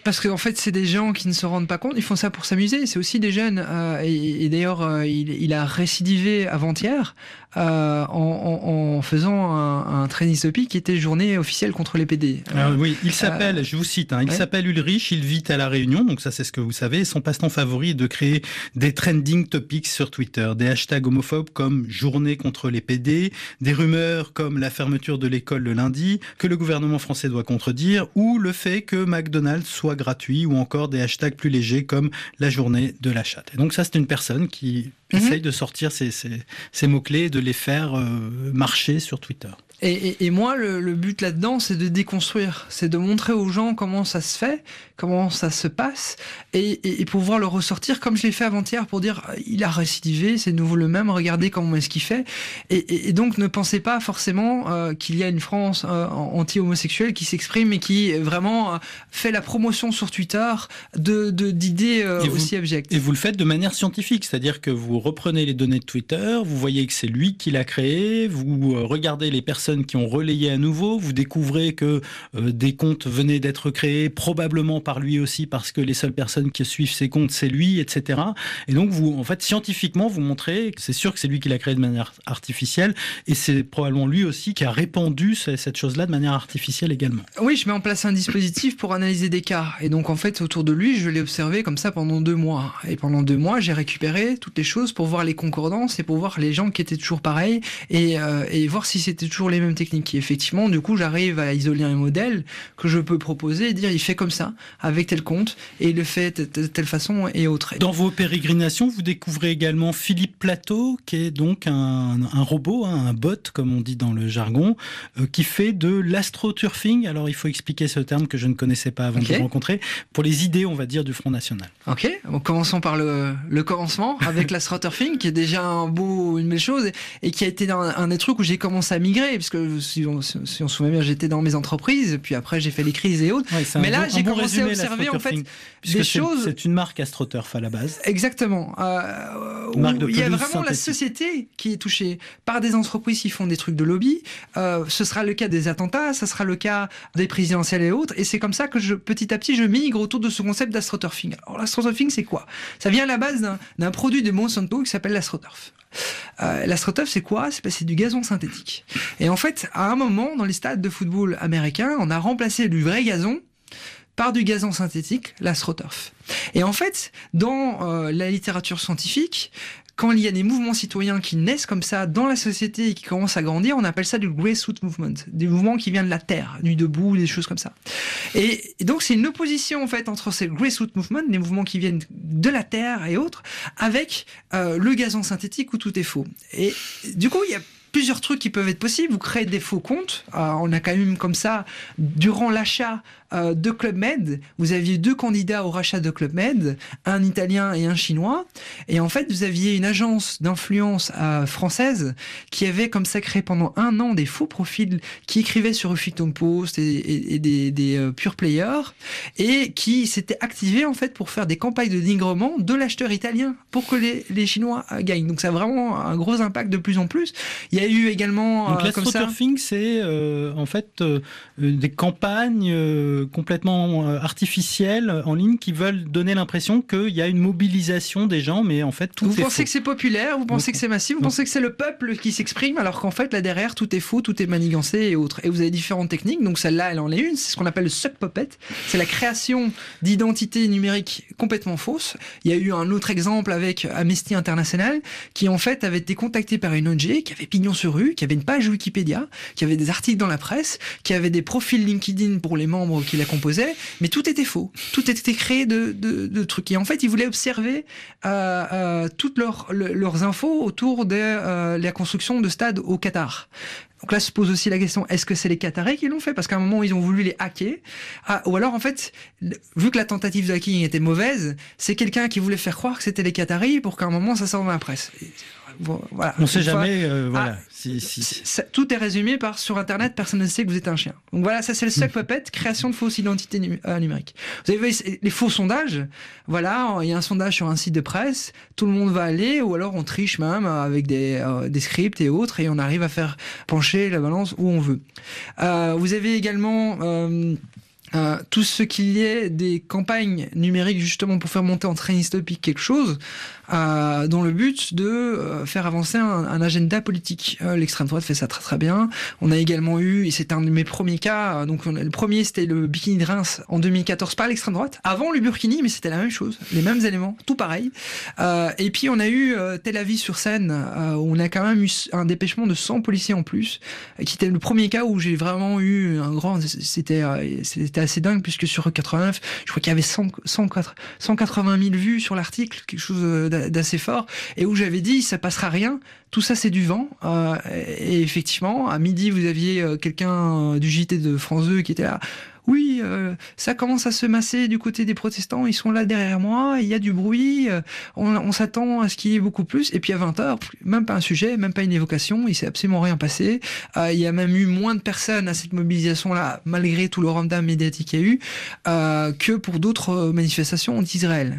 Parce qu'en fait, c'est des gens qui ne se rendent pas compte. Ils font ça pour s'amuser. C'est aussi des jeunes. Euh, et, et d'ailleurs, euh, il, il a récidivé avant-hier euh, en, en, en faisant un, un training topic qui était journée officielle contre les P D. Ah, oui, il s'appelle, euh, je vous cite, hein, il ouais. s'appelle Ulrich, il vit à La Réunion, donc ça c'est ce que vous savez. Et son passe-temps favori est de créer des trending topics sur Twitter, des hashtags homophobes comme journée contre les P D, des rumeurs comme la fermeture de l'école le lundi, que le gouvernement français doit contredire, ou le fait que McDonald's soit gratuit, ou encore des hashtags plus légers comme la journée de la chatte. Et donc ça, c'est une personne qui mmh. essaye de sortir ces, ces, ces mots-clés et de les faire euh, marcher sur Twitter. Et, et, et moi, le, le but là-dedans, c'est de déconstruire, c'est de montrer aux gens comment ça se fait, comment ça se passe, et, et, et pouvoir le ressortir comme je l'ai fait avant-hier pour dire il a récidivé, c'est de nouveau le même, regardez comment est-ce qu'il fait. Et, et, et donc ne pensez pas forcément euh, qu'il y a une France euh, anti-homosexuelle qui s'exprime et qui vraiment euh, fait la promotion sur Twitter de, de, d'idées euh, et aussi vous, abjectes. Et vous le faites de manière scientifique, c'est-à-dire que vous reprenez les données de Twitter, vous voyez que c'est lui qui l'a créé, vous euh, regardez les personnes qui ont relayé à nouveau, vous découvrez que euh, des comptes venaient d'être créés, probablement par lui aussi, parce que les seules personnes qui suivent ces comptes, c'est lui, et cetera. Et donc, vous, en fait, scientifiquement, vous montrez que c'est sûr que c'est lui qui l'a créé de manière artificielle, et c'est probablement lui aussi qui a répandu cette chose-là de manière artificielle également. Oui, je mets en place un dispositif pour analyser des cas. Et donc, en fait, autour de lui, je l'ai observé comme ça pendant deux mois. Et pendant deux mois, j'ai récupéré toutes les choses pour voir les concordances et pour voir les gens qui étaient toujours pareils et, euh, et voir si c'était toujours les mêmes techniques. Et effectivement, du coup, j'arrive à isoler un modèle que je peux proposer et dire il fait comme ça, avec tel compte, et il le fait de telle façon et autre. Dans vos pérégrinations, vous découvrez également Philippe Plateau, qui est donc un, un robot, hein, un bot, comme on dit dans le jargon, euh, qui fait de l'astroturfing. Alors, il faut expliquer ce terme que je ne connaissais pas avant okay. de le rencontrer, pour les idées, on va dire, du Front National. Ok, donc commençons par le, le commencement, avec l'astroturfing, qui est déjà un beau, une belle chose, et, et qui a été un, un des trucs où j'ai commencé à migrer, parce que si on, si on se souvient bien, j'étais dans mes entreprises, puis après j'ai fait les crises et autres. Ouais, mais là, bon, j'ai bon commencé résumé, à observer en fait des choses. C'est une marque AstroTurf à la base. Exactement. Euh, où il y a vraiment synthétique. La société qui est touchée par des entreprises qui font des trucs de lobby. Euh, ce sera le cas des attentats, ce sera le cas des présidentielles et autres. Et c'est comme ça que je, petit à petit, je migre autour de ce concept d'astroturfing. Alors l'astroturfing, c'est quoi ? Ça vient à la base d'un, d'un produit de Monsanto qui s'appelle l'astroturf. Euh, l'astroturf, c'est quoi ? c'est, c'est du gazon synthétique. Et en fait, à un moment, dans les stades de football américains, on a remplacé du vrai gazon par du gazon synthétique, l'astroturf. Et en fait, dans euh, la littérature scientifique, quand il y a des mouvements citoyens qui naissent comme ça dans la société et qui commencent à grandir, on appelle ça du grassroots movement, des mouvements qui viennent de la terre, du debout, des choses comme ça. Et, et donc c'est une opposition en fait entre ces grassroots movements, des mouvements qui viennent de la terre et autres, avec euh, le gazon synthétique où tout est faux. Et du coup, il y a plusieurs trucs qui peuvent être possibles. Vous créez des faux comptes. Euh, on a quand même comme ça, durant l'achat euh, de Club Med, vous aviez deux candidats au rachat de Club Med, un Italien et un Chinois. Et en fait, vous aviez une agence d'influence euh, française qui avait comme ça créé pendant un an des faux profils qui écrivaient sur Huffington Post et, et, et des, des euh, pure players et qui s'étaient activés en fait pour faire des campagnes de dénigrement de l'acheteur italien pour que les, les Chinois euh, gagnent. Donc ça a vraiment un gros impact de plus en plus. Il y a eu également donc euh, l'astroturfing, c'est euh, en fait euh, des campagnes euh, complètement euh, artificielles en ligne qui veulent donner l'impression qu'il y a une mobilisation des gens, mais en fait tout vous est faux. Vous pensez que c'est populaire, vous pensez donc, que c'est massif, vous donc, pensez que c'est le peuple qui s'exprime, alors qu'en fait là derrière tout est faux, tout est manigancé et autres. Et vous avez différentes techniques, donc celle-là elle en est une, c'est ce qu'on appelle le suck puppet, c'est la création d'identités numériques complètement fausses. Il y a eu un autre exemple avec Amnesty International qui en fait avait été contacté par une O N G qui avait pignon sur rue, qui avait une page Wikipédia, qui avait des articles dans la presse, qui avait des profils LinkedIn pour les membres qui la composaient, mais tout était faux. Tout était créé de, de, de trucs. Et en fait, ils voulaient observer euh, euh, toutes leurs, leurs infos autour de euh, la construction de stades au Qatar. Donc là se pose aussi la question, est-ce que c'est les Qataris qui l'ont fait ? Parce qu'à un moment, ils ont voulu les hacker. Ah, ou alors, en fait, vu que la tentative de hacking était mauvaise, c'est quelqu'un qui voulait faire croire que c'était les Qataris pour qu'à un moment, ça sorte dans la presse. Et bon, voilà. On ne sait jamais. Euh, voilà. Ah, si, si. Ça, tout est résumé par sur Internet, personne ne sait que vous êtes un chien. Donc voilà, ça c'est le suck puppet, création de fausses identités num- euh, numériques. Vous avez vu les faux sondages. Voilà, il y a un sondage sur un site de presse, tout le monde va aller, ou alors on triche même avec des, euh, des scripts et autres, et on arrive à faire pencher la balance où on veut. Euh, vous avez également euh, euh, tout ce qu'il y ait des campagnes numériques justement pour faire monter en trending topic quelque chose, euh, dont le but de euh, faire avancer un, un agenda politique. Euh, l'extrême droite fait ça très très bien. On a également eu, et c'est un de mes premiers cas, euh, donc on a, le premier c'était le bikini de Reims en deux mille quatorze par l'extrême droite, avant le burkini, mais c'était la même chose, les mêmes éléments, tout pareil. Euh, et puis on a eu euh, Tel Aviv sur Seine, euh, où on a quand même eu un dépêchement de cent policiers en plus, euh, qui était le premier cas où j'ai vraiment eu un grand, c'était euh, c'était assez dingue, puisque sur quatre-vingt-neuf, je crois qu'il y avait cent, cent quatre-vingt mille vues sur l'article, quelque chose d'assez fort, et où j'avais dit ça passera rien, tout ça c'est du vent. Euh, et effectivement, à midi vous aviez quelqu'un du J T de France deux qui était là. Oui, euh, ça commence à se masser du côté des protestants, ils sont là derrière moi, il y a du bruit, euh, on, on s'attend à ce qu'il y ait beaucoup plus, et puis à vingt heures, même pas un sujet, même pas une évocation, il s'est absolument rien passé. Euh, il y a même eu moins de personnes à cette mobilisation-là, malgré tout le ramdam médiatique qu'il y a eu, euh, que pour d'autres manifestations d'Israël.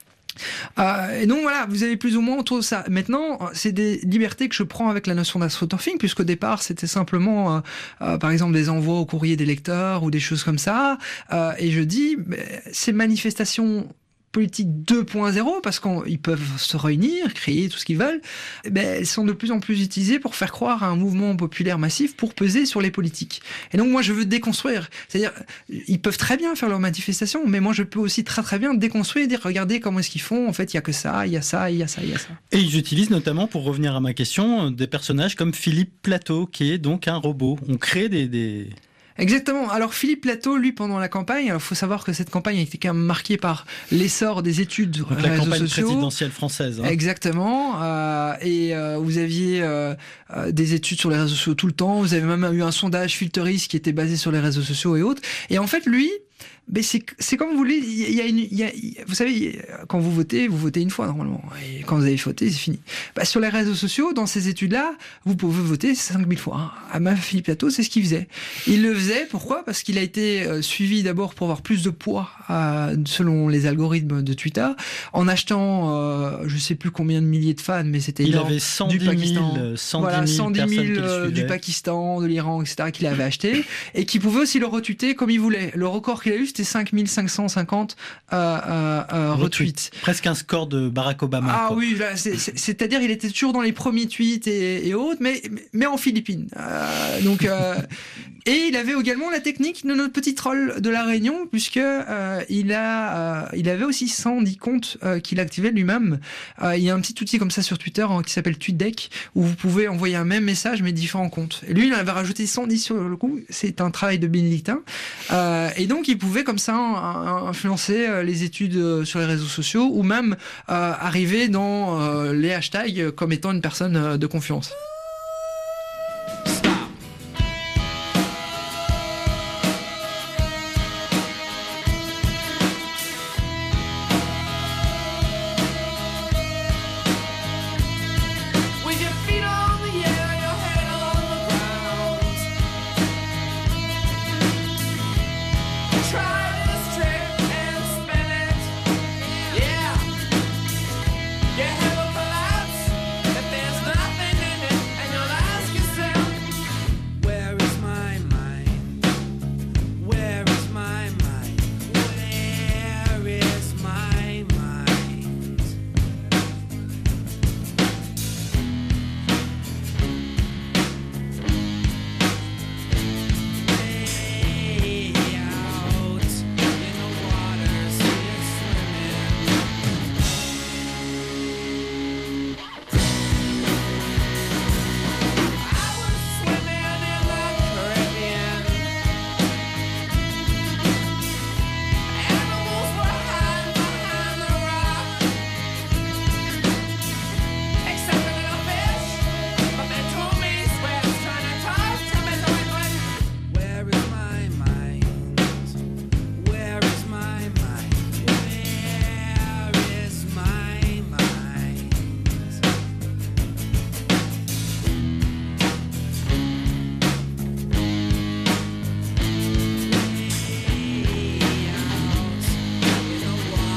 Euh, et donc voilà, vous avez plus ou moins autour de ça. Maintenant, c'est des libertés que je prends avec la notion d'astroturfing, puisqu'au départ, c'était simplement, euh, euh, par exemple, des envois au courrier des lecteurs ou des choses comme ça. Euh, et je dis, ces manifestations politique deux point zéro, parce qu'ils peuvent se réunir, crier tout ce qu'ils veulent, ben, elles sont de plus en plus utilisées pour faire croire à un mouvement populaire massif pour peser sur les politiques. Et donc moi je veux déconstruire, c'est-à-dire ils peuvent très bien faire leurs manifestations, mais moi je peux aussi très très bien déconstruire et dire regardez comment est-ce qu'ils font, en fait il y a que ça, il y a ça, il y a ça, il y a ça. Et ils utilisent notamment, pour revenir à ma question, des personnages comme Philippe Plateau, qui est donc un robot. On crée des... des... Exactement. Alors Philippe Plateau, lui, pendant la campagne, alors faut savoir que cette campagne a été quand même marquée par l'essor des études donc réseaux la campagne sociaux. présidentielle française. Hein. Exactement. Euh, et euh, vous aviez euh, euh, des études sur les réseaux sociaux tout le temps. Vous avez même eu un sondage Filteris qui était basé sur les réseaux sociaux et autres. Et en fait, lui, mais c'est, c'est comme vous voulez, il y a une, il y a, vous savez, quand vous votez, vous votez une fois normalement. Et quand vous avez voté, c'est fini. Bah, sur les réseaux sociaux, dans ces études-là, vous pouvez voter cinq mille fois. À ma Philippe Plateau, c'est ce qu'il faisait. Il le faisait, pourquoi ? Parce qu'il a été euh, suivi d'abord pour avoir plus de poids euh, selon les algorithmes de Twitter, en achetant, euh, je sais plus combien de milliers de fans, mais c'était il énorme, avait cent dix du Pakistan. mille, cent dix mille voilà, cent dix mille euh, du Pakistan, de l'Iran, et cetera, qu'il avait acheté, et qui pouvait aussi le retweeter comme il voulait. Le record qu'il a eu, c'était cinq mille cinq cent cinquante euh, euh, euh, retweets. Presque un score de Barack Obama. Ah quoi. oui, là, c'est, c'est, c'est-à-dire il était toujours dans les premiers tweets et, et autres, mais, mais en Philippines. Euh, donc, euh, et il avait également la technique de notre petit troll de la Réunion, puisque euh, il a, euh, il avait aussi cent dix comptes euh, qu'il activait lui-même. Euh, il y a un petit outil comme ça sur Twitter hein, qui s'appelle TweetDeck, où vous pouvez envoyer un même message mais différents comptes. Et lui, il en avait rajouté cent dix sur le coup. C'est un travail de bénédictin. Euh, et donc, il pouvait comme ça influencer les études sur les réseaux sociaux ou même euh, arriver dans euh, les hashtags comme étant une personne de confiance.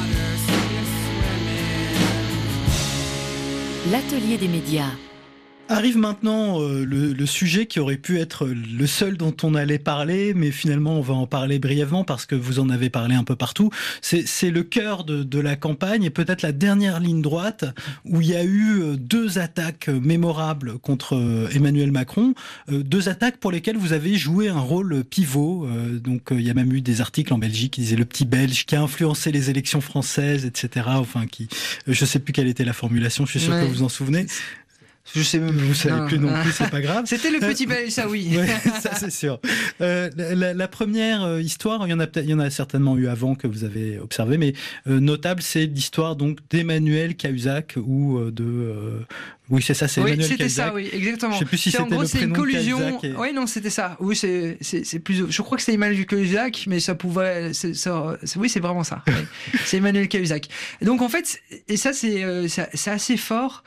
L'atelier des médias. Arrive maintenant euh, le, le sujet qui aurait pu être le seul dont on allait parler, mais finalement on va en parler brièvement parce que vous en avez parlé un peu partout. C'est, c'est le cœur de, de la campagne et peut-être la dernière ligne droite où il y a eu deux attaques mémorables contre Emmanuel Macron, euh, deux attaques pour lesquelles vous avez joué un rôle pivot. Euh, donc euh, il y a même eu des articles en Belgique qui disaient le petit Belge qui a influencé les élections françaises, et cetera. Enfin, qui, je sais plus quelle était la formulation. Je suis sûr ouais. que vous vous en souvenez. Je sais même. Vous savez non, plus non plus, c'est pas grave. C'était le petit Belge, ça oui. Ouais, ça c'est sûr. Euh, la, la première histoire, il y en a peut-être, il y en a certainement eu avant que vous avez observé, mais euh, notable, c'est l'histoire donc d'Emmanuel Cahuzac ou euh, de. Euh, oui, c'est ça, c'est oui, Emmanuel c'était Cahuzac. ça, oui, exactement. Je sais plus si c'est, c'était en gros, le c'est prénom une collusion. Et... Oui, non, c'était ça. Oui, c'est, c'est, c'est plus. Je crois que c'est Emmanuel Cahuzac, mais ça pouvait. C'est, ça, c'est, oui, c'est vraiment ça. Oui. C'est Emmanuel Cahuzac. Donc en fait, et ça, c'est, c'est, c'est assez fort,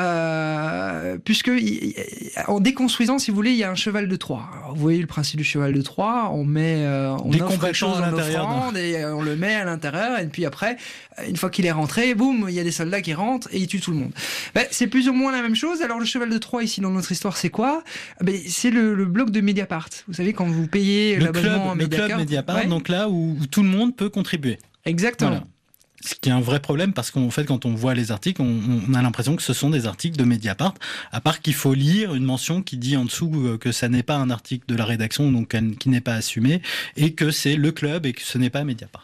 euh, puisque en déconstruisant, si vous voulez, il y a un cheval de Troie. Alors, vous voyez le principe du cheval de Troie. On met, euh, on des offre quelque chose à en l'intérieur, offrande non. et on le met à l'intérieur. Et puis après, une fois qu'il est rentré, boum, il y a des soldats qui rentrent et ils tuent tout le monde. Ben, c'est plus ou moins la même chose. Alors le cheval de Troie ici dans notre histoire, c'est quoi? Ben, c'est le, le bloc de Mediapart. Vous savez, quand vous payez le l'abonnement club, à Mediapart, le club Mediapart, ouais. donc là où, où tout le monde peut contribuer. Exactement. Voilà. Ce qui est un vrai problème parce qu'en fait, quand on voit les articles, on, on a l'impression que ce sont des articles de Mediapart, à part qu'il faut lire une mention qui dit en dessous que ça n'est pas un article de la rédaction, donc qui n'est pas assumé, et que c'est le club et que ce n'est pas Mediapart.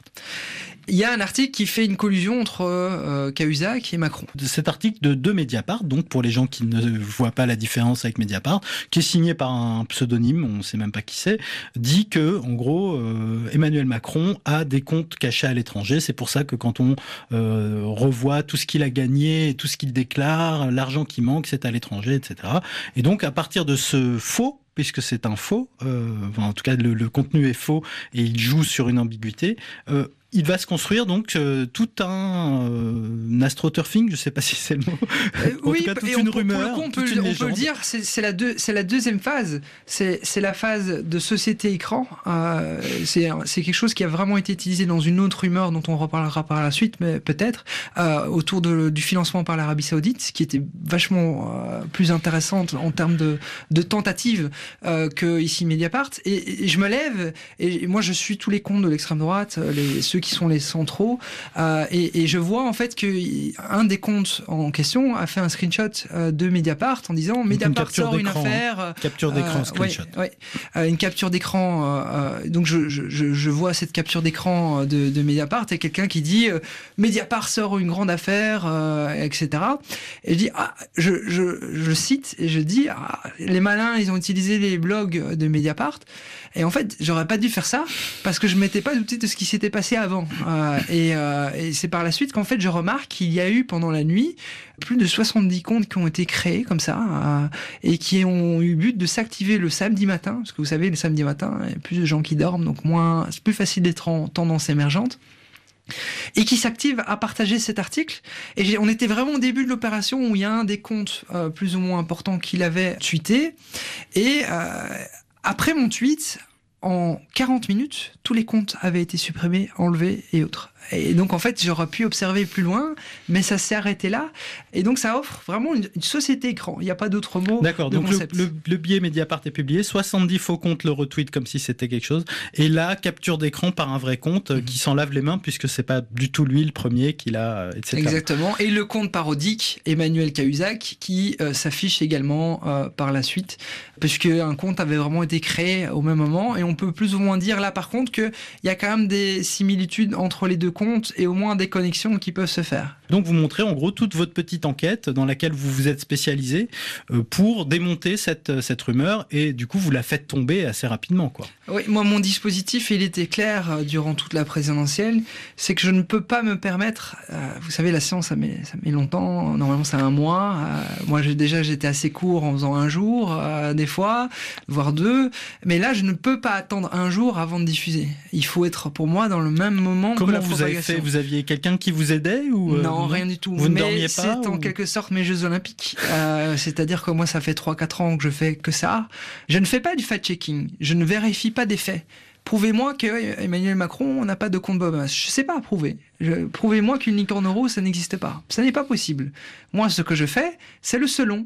Il y a un article qui fait une collusion entre euh, Cahuzac et Macron. Cet article de, de Mediapart, donc pour les gens qui ne voient pas la différence avec Mediapart, qui est signé par un pseudonyme, on ne sait même pas qui c'est, dit que, en gros, euh, Emmanuel Macron a des comptes cachés à l'étranger. C'est pour ça que quand on euh, revoit tout ce qu'il a gagné, et tout ce qu'il déclare, l'argent qui manque, c'est à l'étranger, et cetera. Et donc, à partir de ce faux, puisque c'est un faux, euh, enfin, en tout cas le, le contenu est faux et il joue sur une ambiguïté, euh, il va se construire donc euh, tout un, euh, un astroturfing, je ne sais pas si c'est le mot, euh, en oui, tout cas toute et une on, rumeur, pour le coup, on toute peut, une on légende. peut le dire, c'est, c'est, la deux, c'est la deuxième phase, c'est, c'est la phase de société écran, euh, c'est, c'est quelque chose qui a vraiment été utilisé dans une autre rumeur dont on reparlera par la suite, mais peut-être, euh, autour de, du financement par l'Arabie Saoudite, qui était vachement euh, plus intéressante en termes de, de tentatives euh, que ici Mediapart, et, et je me lève, et, et moi je suis tous les comptes de l'extrême droite, les, ceux qui sont les centraux, Euh, et, et je vois en fait qu'un des comptes en question a fait un screenshot euh, de Mediapart en disant donc Mediapart une sort une affaire. Hein. Capture d'écran, euh, screenshot. Ouais, ouais, euh, une capture d'écran. Euh, donc je, je, je vois cette capture d'écran de, de Mediapart et quelqu'un qui dit euh, Mediapart sort une grande affaire, euh, et cetera. Et je dis, ah, je, je, je cite et je dis, ah, les malins, ils ont utilisé les blogs de Mediapart. Et en fait, j'aurais pas dû faire ça parce que je m'étais pas douté de ce qui s'était passé avant. Euh, et, euh, et c'est par la suite qu'en fait, je remarque qu'il y a eu pendant la nuit plus de soixante-dix comptes qui ont été créés comme ça euh, et qui ont eu but de s'activer le samedi matin. Parce que vous savez, le samedi matin, il y a plus de gens qui dorment, donc moins, c'est plus facile d'être en tendance émergente. Et qui s'active à partager cet article. Et j'ai, on était vraiment au début de l'opération où il y a un des comptes euh, plus ou moins importants qu'il avait tweeté. Et euh, après mon tweet, en quarante minutes, tous les comptes avaient été supprimés, enlevés et autres. Et donc, en fait, j'aurais pu observer plus loin, mais ça s'est arrêté là. Et donc, ça offre vraiment une, une société écran. Il n'y a pas d'autre mot. D'accord, de donc concept. le, le, le billet Mediapart est publié, soixante-dix faux comptes le retweet comme si c'était quelque chose, et là, capture d'écran par un vrai compte mmh. qui s'en lave les mains, puisque c'est pas du tout lui le premier qui l'a, et cetera. Exactement. Et le compte parodique, Emmanuel Cahuzac, qui euh, s'affiche également euh, par la suite, puisque un compte avait vraiment été créé au même moment. Et on peut plus ou moins dire là, par contre, qu'il y a quand même des similitudes entre les deux comptes et au moins des connexions qui peuvent se faire. Donc vous montrez en gros toute votre petite enquête dans laquelle vous vous êtes spécialisé euh, pour démonter cette, cette rumeur et du coup vous la faites tomber assez rapidement, quoi. Oui, moi mon dispositif il était clair euh, durant toute la présidentielle, c'est que je ne peux pas me permettre, euh, vous savez la séance ça met, ça met longtemps, normalement c'est un mois, euh, moi j'ai, déjà j'étais assez court en faisant un jour euh, des fois, voire deux, mais là je ne peux pas attendre un jour avant de diffuser. Il faut être pour moi dans le même moment Comment que la vous propagation. avez fait ? Vous aviez quelqu'un qui vous aidait ou euh, Non, non, rien du tout. Vous ne mais dormiez pas c'est en ou... quelque sorte mes Jeux Olympiques. Euh, c'est-à-dire que moi, ça fait trois quatre ans que je fais que ça. Je ne fais pas du fact-checking. Je ne vérifie pas des faits. Prouvez-moi que Emmanuel Macron n'a pas de compte Bob. Je ne sais pas prouver. Je, prouvez-moi qu'une licorne euro, ça n'existe pas. Ça n'est pas possible. Moi, ce que je fais, c'est le selon.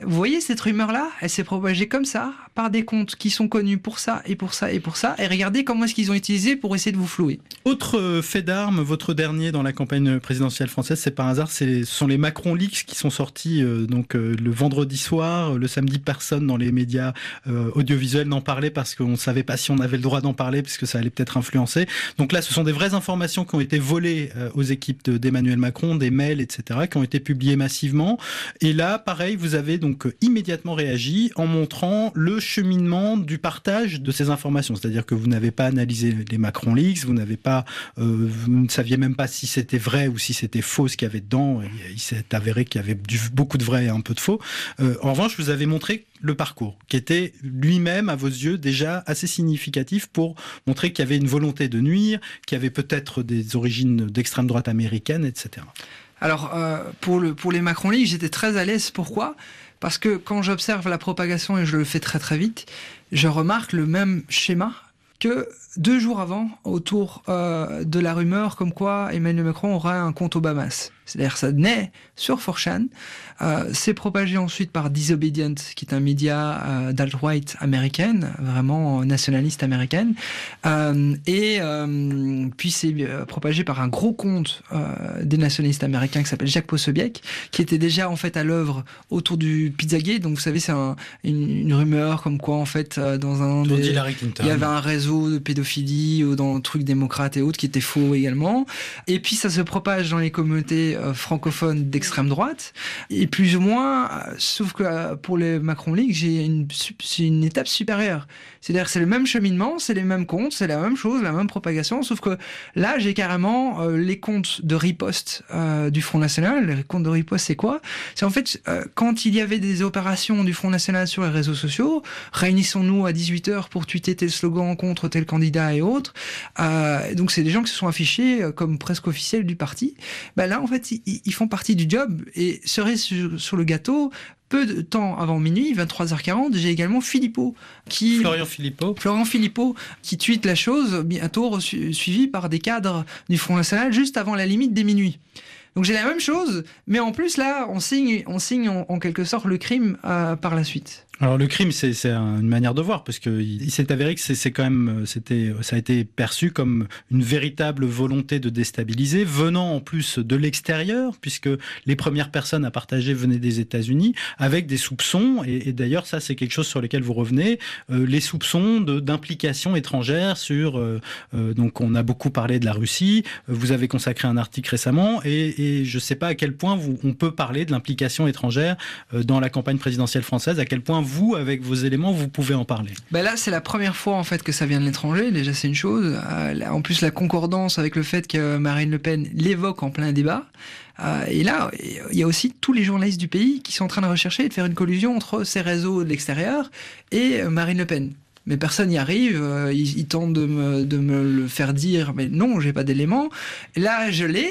vous voyez cette rumeur-là, elle s'est propagée comme ça, par des comptes qui sont connus pour ça, et pour ça, et pour ça, et regardez comment est-ce qu'ils ont utilisé pour essayer de vous flouer. Autre fait d'armes, votre dernier dans la campagne présidentielle française, c'est par hasard, c'est, ce sont les Macron Leaks qui sont sortis euh, donc euh, le vendredi soir, le samedi, personne dans les médias euh, audiovisuels n'en parlait parce qu'on ne savait pas si on avait le droit d'en parler, puisque ça allait peut-être influencer. Donc là, ce sont des vraies informations qui ont été volées euh, aux équipes de, d'Emmanuel Macron, des mails, et cetera, qui ont été publiées massivement. Et là, pareil, vous avez donc Donc, immédiatement réagi en montrant le cheminement du partage de ces informations. C'est-à-dire que vous n'avez pas analysé les Macron Leaks, vous n'avez pas, euh, vous ne saviez même pas si c'était vrai ou si c'était faux ce qu'il y avait dedans. Il s'est avéré qu'il y avait du, beaucoup de vrai et un peu de faux. Euh, en revanche, vous avez montré le parcours, qui était lui-même, à vos yeux, déjà assez significatif pour montrer qu'il y avait une volonté de nuire, qu'il y avait peut-être des origines d'extrême droite américaine, et cetera. Alors, euh, pour, le, pour les Macron Leaks, j'étais très à l'aise. Pourquoi ? Parce que quand j'observe la propagation, et je le fais très très vite, je remarque le même schéma que deux jours avant, autour euh, de la rumeur comme quoi Emmanuel Macron aura un compte aux Bahamas. C'est-à-dire ça naît sur four chan, euh, c'est propagé ensuite par Disobedient, qui est un média euh, d'alt-right américaine, vraiment nationaliste américaine, euh, et euh, puis c'est euh, propagé par un gros compte euh, des nationalistes américains qui s'appelle Jacques Possebiec, qui était déjà en fait à l'œuvre autour du Pizzagate. Donc vous savez, c'est un, une, une rumeur comme quoi en fait euh, dans un des, il y avait un réseau de pédophilie ou dans le truc démocrate et autres qui était faux également. Et puis ça se propage dans les communautés francophone d'extrême droite, et plus ou moins, sauf que pour les Macron Leaks, j'ai une, c'est une étape supérieure. C'est-à-dire que c'est le même cheminement, c'est les mêmes comptes, c'est la même chose, la même propagation, sauf que là, j'ai carrément euh, les comptes de riposte euh, du Front National. Les comptes de riposte, c'est quoi ? C'est en fait, euh, quand il y avait des opérations du Front National sur les réseaux sociaux, réunissons-nous à dix-huit heures pour tweeter tel slogan contre tel candidat et autres, euh, donc c'est des gens qui se sont affichés comme presque officiels du parti. Ben là, en fait, ils font partie du job, et cerise sur, sur le gâteau, peu de temps avant minuit, vingt-trois heures quarante, j'ai également Philippot, qui Florian Philippot, Florian Philippot, qui tweete la chose, bientôt reçu, suivi par des cadres du Front National juste avant la limite des minuit. Donc j'ai la même chose, mais en plus là, on signe, on signe en, en quelque sorte le crime euh, par la suite. Alors le crime, c'est, c'est une manière de voir, parce que il s'est avéré que c'est, c'est quand même, c'était, ça a été perçu comme une véritable volonté de déstabiliser, venant en plus de l'extérieur, puisque les premières personnes à partager venaient des États-Unis, avec des soupçons, et, et d'ailleurs ça c'est quelque chose sur lequel vous revenez, euh, les soupçons de, d'implication étrangère sur, euh, euh, donc on a beaucoup parlé de la Russie, vous avez consacré un article récemment, et, et je ne sais pas à quel point vous, on peut parler de l'implication étrangère euh, dans la campagne présidentielle française, à quel point vous, avec vos éléments, vous pouvez en parler. Ben là, c'est la première fois en fait que ça vient de l'étranger. Déjà, c'est une chose. Euh, en plus, la concordance avec le fait que Marine Le Pen l'évoque en plein débat. Euh, et là, il y a aussi tous les journalistes du pays qui sont en train de rechercher et de faire une collusion entre ces réseaux de l'extérieur et Marine Le Pen. Mais personne n'y arrive, euh, ils, ils tentent de me, de me le faire dire, mais non, j'ai pas d'éléments. Là, je l'ai.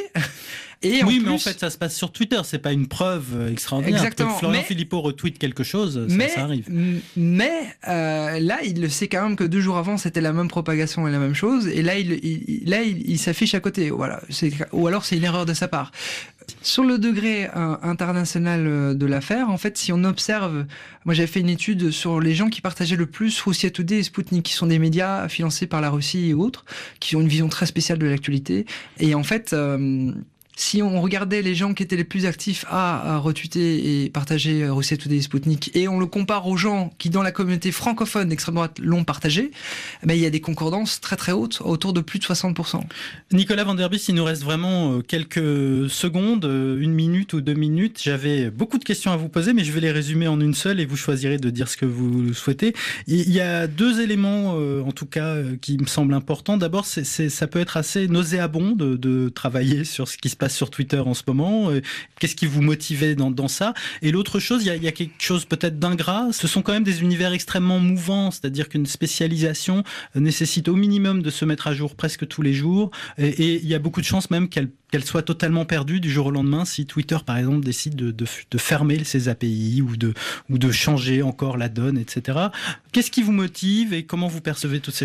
Et oui, en mais plus, en fait, ça se passe sur Twitter, c'est pas une preuve extraordinaire. Exactement. Que Florian mais, Philippot retweet quelque chose, ça, mais, ça arrive. Mais euh, là, il le sait quand même que deux jours avant, c'était la même propagation et la même chose, et là, il, il, là, il, il s'affiche à côté. Voilà. C'est, ou alors, c'est une erreur de sa part. Sur le degré euh, international de l'affaire, en fait, si on observe, moi j'avais fait une étude sur les gens qui partageaient le plus Russia Today et Sputnik, qui sont des médias financés par la Russie et autres, qui ont une vision très spéciale de l'actualité. Et en fait, euh, si on regardait les gens qui étaient les plus actifs à, à retweeter et partager Russia Today et Sputnik, et on le compare aux gens qui, dans la communauté francophone d'extrême droite, l'ont partagé, ben, il y a des concordances très très hautes, autour de plus de soixante pour cent. Nicolas Van Der Bys, il nous reste vraiment quelques secondes, une minute ou deux minutes. J'avais beaucoup de questions à vous poser, mais je vais les résumer en une seule et vous choisirez de dire ce que vous souhaitez. Il y a deux éléments, en tout cas, qui me semblent importants. D'abord, c'est, c'est, ça peut être assez nauséabond de, de travailler sur ce qui se passe sur Twitter en ce moment. Qu'est-ce qui vous motivait dans, dans ça ? Et l'autre chose, il y, a, il y a quelque chose peut-être d'ingrat. Ce sont quand même des univers extrêmement mouvants, c'est-à-dire qu'une spécialisation nécessite au minimum de se mettre à jour presque tous les jours. Et, et il y a beaucoup de chances même qu'elle, qu'elle soit totalement perdue du jour au lendemain si Twitter, par exemple, décide de, de, de fermer ses A P I ou de, ou de changer encore la donne, et cetera. Qu'est-ce qui vous motive et comment vous percevez toutes ces choses-là ?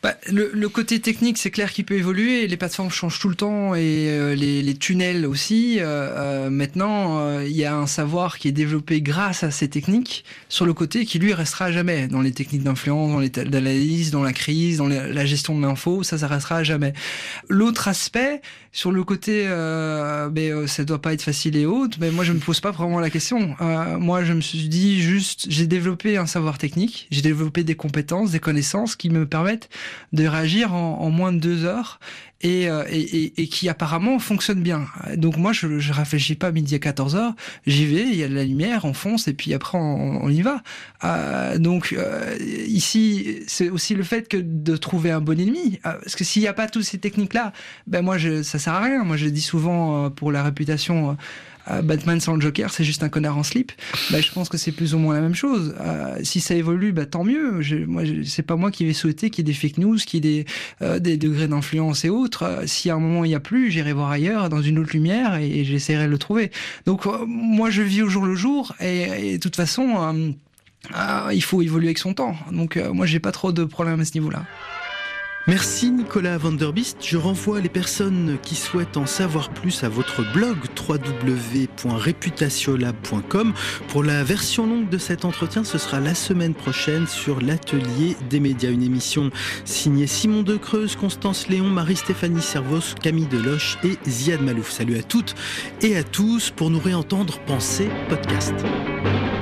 Bah, le, le côté technique, c'est clair qu'il peut évoluer. Les plateformes changent tout le temps et euh, les, les tunnels aussi. Euh, euh, maintenant, euh, il y a un savoir qui est développé grâce à ces techniques sur le côté qui lui restera à jamais. Dans les techniques d'influence, dans les d'analyse, dans la crise, dans les, la gestion de l'info, ça, ça restera à jamais. L'autre aspect, sur le côté, euh, mais euh, ça doit pas être facile et autres. Mais moi, je me pose pas vraiment la question. Euh, moi, je me suis dit juste, j'ai développé un savoir technique, j'ai développé des compétences, des connaissances qui me permettent de réagir en, en moins de deux heures et, euh, et, et, et qui apparemment fonctionne bien. Donc moi, je, je réfléchis pas à midi à quatorze heures, j'y vais, il y a de la lumière, on fonce et puis après on, on y va. Euh, donc euh, ici, c'est aussi le fait que de trouver un bon ennemi, euh, parce que s'il n'y a pas toutes ces techniques-là, ben moi, je, ça sert à rien. Moi, je dis souvent euh, pour la réputation. Euh, Euh, Batman sans le Joker, c'est juste un connard en slip. Bah, je pense que c'est plus ou moins la même chose. Euh, si ça évolue, bah, tant mieux. Je, moi, je, c'est pas moi qui vais souhaiter qu'il y ait des fake news, qu'il y ait des, euh, des degrés d'influence et autres. Euh, si à un moment il n'y a plus, j'irai voir ailleurs, dans une autre lumière, et, et j'essaierai de le trouver. Donc, euh, moi, je vis au jour le jour, et, et de toute façon, euh, euh, il faut évoluer avec son temps. Donc, euh, moi, j'ai pas trop de problèmes à ce niveau-là. Merci Nicolas van der Bist. Je renvoie les personnes qui souhaitent en savoir plus à votre blog w w w point reputatiolab point com. Pour la version longue de cet entretien, ce sera la semaine prochaine sur l'Atelier des médias. Une émission signée Simon Decreuse, Constance Léon, Marie-Stéphanie Servos, Camille Deloche et Ziad Malouf. Salut à toutes et à tous pour nous réentendre penser podcast.